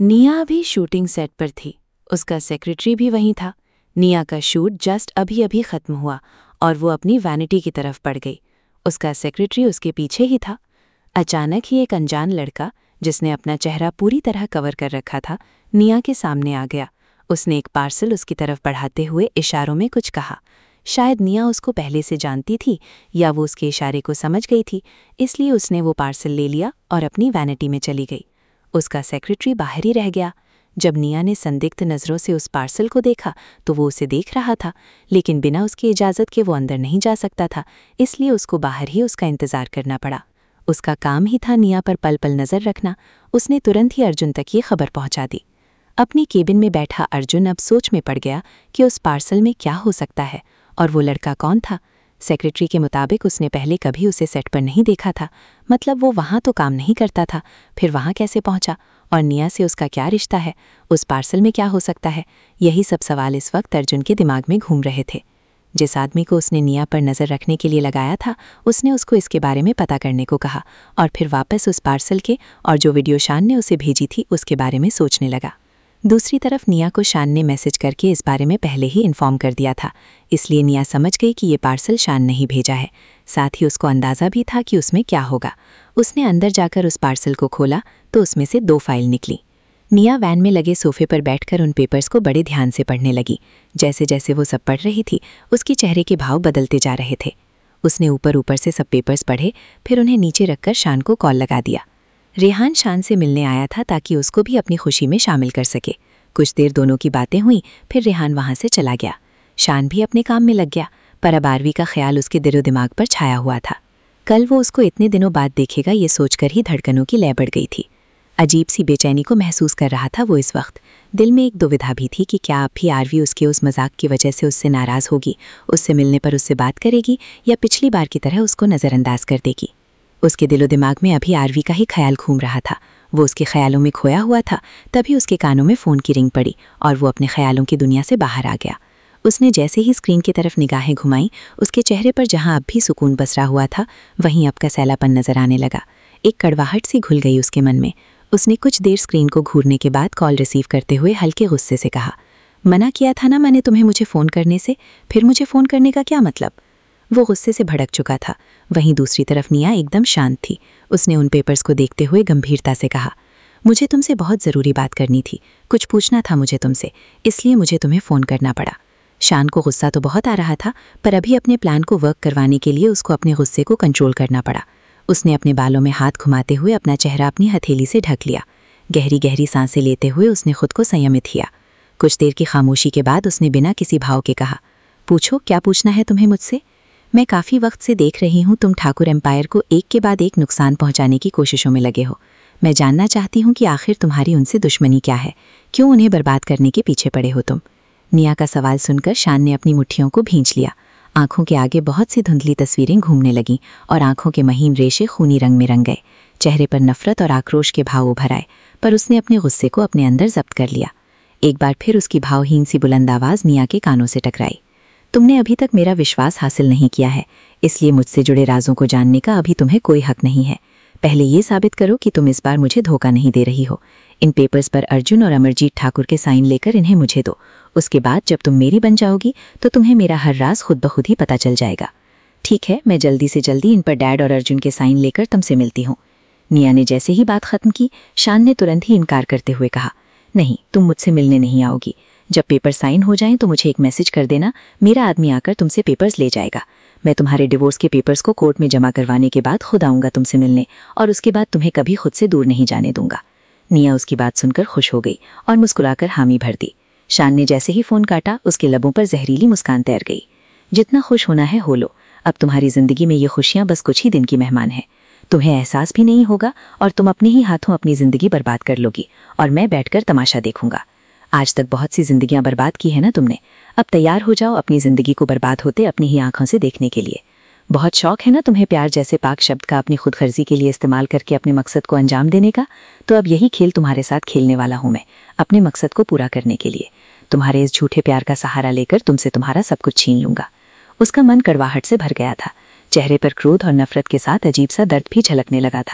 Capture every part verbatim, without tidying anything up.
निया अभी shooting set पर थी। उसका सेक्रेटरी भी वहीं था। निया का शूट जस्ट अभी अभी खत्म हुआ और वो अपनी वैनिटी की तरफ पड़ गई। उसका सेक्रेटरी उसके पीछे ही था। अचानक ही एक अनजान लड़का, जिसने अपना चेहरा पूरी तरह कवर कर रखा था, निया के सामने आ गया। उसने एक पार्सल उसकी तरफ बढ़ाते हुए इशारों में कुछ कहा। शायद निया उसको पहले से जानती थी या वो उसके इशारे को समझ गई थी, इसलिए उसने वो पार्सल ले लिया और अपनी वैनिटी में चली गई। उसका सेक्रेटरी बाहर ही रह गया। जब निया ने संदिग्ध नज़रों से उस पार्सल को देखा तो वो उसे देख रहा था, लेकिन बिना उसकी इजाज़त के वो अंदर नहीं जा सकता था, इसलिए उसको बाहर ही उसका इंतज़ार करना पड़ा। उसका काम ही था निया पर पल पल नज़र रखना। उसने तुरंत ही अर्जुन तक ये खबर पहुंचा दी। अपनी केबिन में बैठा अर्जुन अब सोच में पड़ गया कि उस पार्सल में क्या हो सकता है और वो लड़का कौन था। सेक्रेटरी के मुताबिक उसने पहले कभी उसे सेट पर नहीं देखा था, मतलब वो वहाँ तो काम नहीं करता था, फिर वहाँ कैसे पहुँचा और निया से उसका क्या रिश्ता है, उस पार्सल में क्या हो सकता है। यही सब सवाल इस वक्त अर्जुन के दिमाग में घूम रहे थे। जिस आदमी को उसने निया पर नज़र रखने के लिए लगाया था, उसने उसको इसके बारे में पता करने को कहा और फिर वापस उस पार्सल के और जो वीडियो शान ने उसे भेजी थी उसके बारे में सोचने लगा। दूसरी तरफ निया को शान ने मैसेज करके इस बारे में पहले ही इन्फॉर्म कर दिया था, इसलिए निया समझ गई कि ये पार्सल शान ने ही भेजा है। साथ ही उसको अंदाज़ा भी था कि उसमें क्या होगा। उसने अंदर जाकर उस पार्सल को खोला तो उसमें से दो फाइल निकली। निया वैन में लगे सोफे पर बैठकर उन पेपर्स को बड़े ध्यान से पढ़ने लगी। जैसे जैसे वो सब पढ़ रही थी, उसकी चेहरे के भाव बदलते जा रहे थे। उसने ऊपर ऊपर से सब पेपर्स पढ़े, फिर उन्हें नीचे रखकर शान को कॉल लगा दिया। रेहान शान से मिलने आया था ताकि उसको भी अपनी खुशी में शामिल कर सके। कुछ देर दोनों की बातें हुई, फिर रेहान वहाँ से चला गया। शान भी अपने काम में लग गया, पर अब आरवी का ख्याल उसके दिलो दिमाग पर छाया हुआ था। कल वो उसको इतने दिनों बाद देखेगा, ये सोचकर ही धड़कनों की लय बढ़ गई थी। अजीब सी बेचैनी को महसूस कर रहा था वो इस वक्त। दिल में एक दुविधा भी थी कि क्या अब भी आरवी उसके उस मजाक की वजह से उससे नाराज़ होगी, उससे मिलने पर उससे बात करेगी या पिछली बार की तरह उसको नज़रअंदाज कर देगी। उसके दिलो दिमाग में अभी आरवी का ही ख्याल घूम रहा था। वो उसके ख्यालों में खोया हुआ था। तभी उसके कानों में फ़ोन की रिंग पड़ी और वो अपने ख्यालों की दुनिया से बाहर आ गया। उसने जैसे ही स्क्रीन की तरफ निगाहें घुमाईं, उसके चेहरे पर जहां अब भी सुकून बसरा हुआ था, वहीं अब का सैलापन नजर आने लगा। एक कड़वाहट सी घुल गई उसके मन में। उसने कुछ देर स्क्रीन को घूरने के बाद कॉल रिसीव करते हुए हल्के गुस्से से कहा, मना किया था ना मैंने तुम्हें मुझे फ़ोन करने से, फिर मुझे फ़ोन करने का क्या मतलब। वो गुस्से से भड़क चुका था। वहीं दूसरी तरफ निया एकदम शांत थी। उसने उन पेपर्स को देखते हुए गंभीरता से कहा, मुझे तुमसे बहुत ज़रूरी बात करनी थी, कुछ पूछना था मुझे तुमसे, इसलिए मुझे तुम्हें फ़ोन करना पड़ा। शान को गुस्सा तो बहुत आ रहा था, पर अभी अपने प्लान को वर्क करवाने के लिए उसको अपने गुस्से को कंट्रोल करना पड़ा। उसने अपने बालों में हाथ घुमाते हुए अपना चेहरा अपनी हथेली से ढक लिया। गहरी गहरी सांसें लेते हुए उसने खुद को संयमित किया। कुछ देर की खामोशी के बाद उसने बिना किसी भाव के कहा, पूछो, क्या पूछना है तुम्हें मुझसे। मैं काफ़ी वक्त से देख रही हूँ तुम ठाकुर एम्पायर को एक के बाद एक नुकसान पहुँचाने की कोशिशों में लगे हो। मैं जानना चाहती हूँ कि आखिर तुम्हारी उनसे दुश्मनी क्या है, क्यों उन्हें बर्बाद करने के पीछे पड़े हो तुम। निया का सवाल सुनकर शान ने अपनी मुट्ठियों को भींच लिया। आंखों के आगे बहुत सी धुंधली तस्वीरें घूमने लगीं और आंखों के महीन रेशे खूनी रंग में रंग गए। चेहरे पर नफरत और आक्रोश के भाव उभर आए, पर उसने अपने गुस्से को अपने अंदर जब्त कर लिया। एक बार फिर उसकी भावहीन सी बुलंद आवाज़ निया के कानों से टकराई, तुमने अभी तक मेरा विश्वास हासिल नहीं किया है, इसलिए मुझसे जुड़े राजों को जानने का अभी तुम्हें कोई हक नहीं है। पहले ये साबित करो कि तुम इस बार मुझे धोखा नहीं दे रही हो। इन पेपर्स पर अर्जुन और अमरजीत ठाकुर के साइन लेकर इन्हें मुझे दो। उसके बाद जब तुम मेरी बन जाओगी तो तुम्हें मेरा हर राज खुद ब खुद ही पता चल जाएगा। ठीक है, मैं जल्दी से जल्दी इन पर डैड और अर्जुन के साइन लेकर तुमसे मिलती हूँ। निया ने जैसे ही बात खत्म की, शान ने तुरंत ही इनकार करते हुए कहा, नहीं, तुम मुझसे मिलने नहीं आओगी। जब पेपर साइन हो जाएं तो मुझे एक मैसेज कर देना, मेरा आदमी आकर तुमसे पेपर्स ले जाएगा। मैं तुम्हारे डिवोर्स के पेपर्स को कोर्ट में जमा करवाने के बाद खुद आऊँगा तुमसे मिलने, और उसके बाद तुम्हें कभी खुद से दूर नहीं जाने दूंगा। निया उसकी बात सुनकर खुश हो गई और मुस्कुराकर हामी भर दी। शान ने जैसे ही फ़ोन काटा, उसके लबों पर जहरीली मुस्कान तैर गई। जितना खुश होना है हो लो, अब तुम्हारी ज़िंदगी में ये खुशियाँ बस कुछ ही दिन की मेहमान हैं। तुम्हें एहसास भी नहीं होगा और तुम अपने ही हाथों अपनी ज़िंदगी बर्बाद कर लोगी और मैं बैठकर तमाशा देखूंगा। आज तक बहुत सी जिंदगियां बर्बाद की है ना तुमने, अब तैयार हो जाओ अपनी ज़िंदगी को बर्बाद होते अपनी ही आंखों से देखने के लिए। बहुत शौक है ना तुम्हें प्यार जैसे पाक शब्द का अपनी खुदगर्जी के लिए इस्तेमाल करके अपने मकसद को अंजाम देने का, तो अब यही खेल तुम्हारे साथ खेलने वाला हूँ मैं, अपने मकसद को पूरा करने के लिए। तुम्हारे इस झूठे प्यार का सहारा लेकर तुमसे तुम्हारा सब कुछ छीन लूंगा। उसका मन कड़वाहट से भर गया था। चेहरे पर क्रोध और नफरत के साथ अजीब सा दर्द भी झलकने लगा था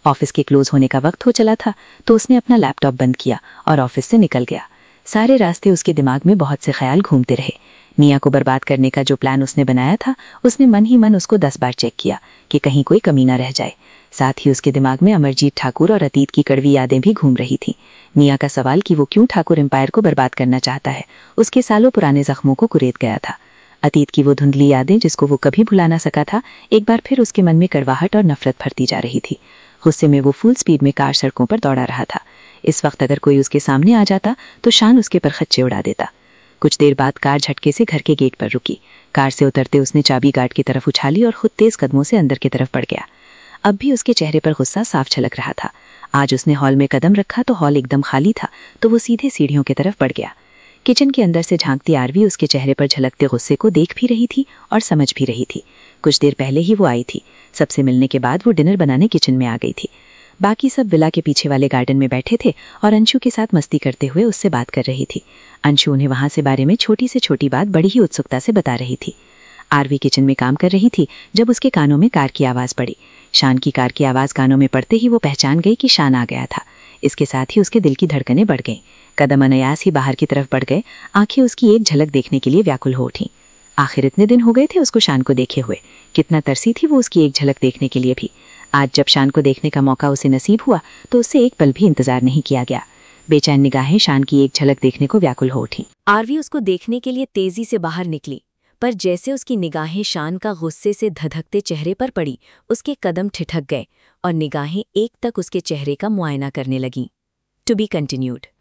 ऑफिस के क्लोज होने का वक्त हो चला था तो उसने अपना लैपटॉप बंद किया और ऑफिस से निकल गया। सारे रास्ते उसके दिमाग में बहुत से ख्याल घूमते रहे। निया को बर्बाद करने का जो प्लान उसने बनाया था, उसने मन ही मन उसको दस बार चेक किया कि कहीं कोई कमी न रह जाए। साथ ही उसके दिमाग में अमरजीत ठाकुर और अतीत की कड़वी यादें भी घूम रही थी। निया का सवाल कि वो क्यों ठाकुर एम्पायर को बर्बाद करना चाहता है, उसके सालों पुराने जख्मों को कुरेद गया था। अतीत की वो धुंधली यादें जिसको वो कभी भुला ना सका था, एक बार फिर उसके मन में कड़वाहट और नफरत भरती जा रही थी। गुस्से में वो फुल स्पीड में कार सड़कों पर दौड़ा रहा था। इस वक्त अगर कोई उसके सामने आ जाता तो शान उसके पर खच्चे उड़ा देता। कुछ देर बाद कार झटके से घर के गेट पर रुकी। कार से उतरते उसने चाबी गार्ड की तरफ उछाली और खुद तेज कदमों से अंदर की तरफ बढ़ गया। अब भी उसके चेहरे पर गुस्सा साफ झलक रहा था। आज उसने हॉल में कदम रखा तो हॉल एकदम खाली था, तो वो सीधे सीढ़ियों की तरफ बढ़ गया। किचन के अंदर से झांकती आरवी उसके चेहरे पर झलकते गुस्से को देख भी रही थी और समझ भी रही थी। कुछ देर पहले ही वो आई थी। सबसे मिलने के बाद वो डिनर बनाने किचन में आ गई थी। बाकी सब विला के पीछे वाले गार्डन में बैठे थे और अंशु के साथ मस्ती करते हुए उससे बात कर रही थी। अंशु उन्हें वहां से बारे में छोटी से छोटी बात बड़ी ही उत्सुकता से बता रही थी। आरवी किचन में काम कर रही थी जब उसके कानों में कार की आवाज़ पड़ी। शान की कार की आवाज़ कानों में पड़ते ही वो पहचान गई कि शान आ गया था। इसके साथ ही उसके दिल की धड़कनें बढ़ गईं। कदम अनायास ही बाहर की तरफ बढ़ गए। आंखें उसकी एक झलक देखने के लिए व्याकुल हो उठीं। आखिर इतने दिन हो गए थे उसको शान को देखे हुए। कितना तरसी थी वो उसकी एक झलक देखने के लिए भी। आज जब शान को देखने का मौका उसे नसीब हुआ तो उससे एक पल भी इंतजार नहीं किया गया। बेचैन निगाहें शान की एक झलक देखने को व्याकुल हो उठीं। आरवी उसको देखने के लिए तेजी से बाहर निकली, पर जैसे उसकी निगाहें शान का गुस्से से धधकते चेहरे पर पड़ी, उसके कदम ठिठक गए और निगाहें एक तक उसके चेहरे का मुआयना करने लगीं। To be continued.